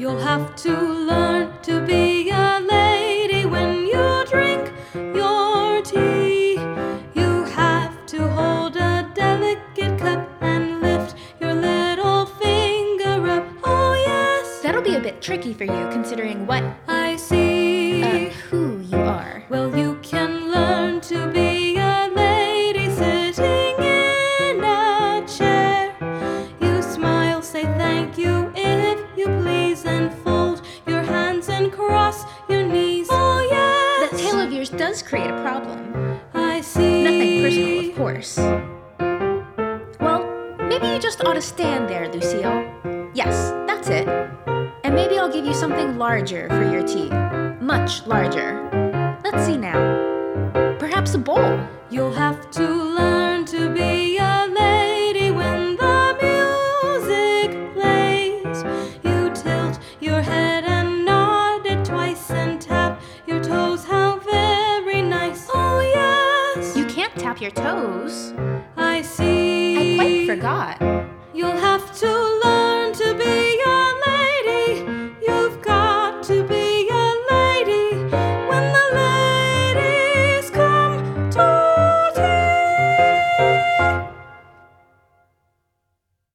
You'll have to learn to be a lady when you drink your tea. You have to hold a delicate cup and lift your little finger up. Oh yes, That'll be a bit tricky for you, considering what, I see. who you are. Well, you can learn to be a lady sitting in a chair. You smile, say thank you if you please, and fold your hands and cross your knees. Oh yes, That tail of yours does create a problem. I see. Nothing personal, of course. Well, maybe you just ought to stand there, Lucille. Yes, that's it. And maybe I'll give you something larger for your tea. Much larger. Let's see now. Perhaps a bowl. You'll have to learn to be a lady when the music plays. You tilt your head and nod it twice and tap your toes. How very nice. Oh yes, You can't tap your toes. I see. I quite forgot.